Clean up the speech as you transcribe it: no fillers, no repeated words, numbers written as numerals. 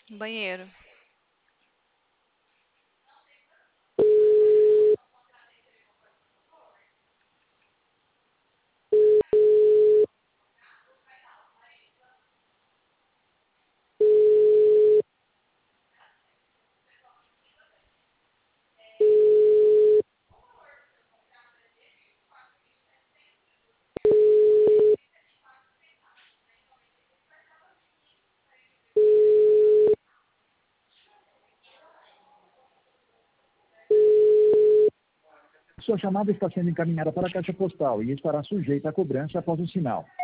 Banheiro. Sua chamada está sendo encaminhada para a caixa postal e estará sujeita a cobrança após o sinal.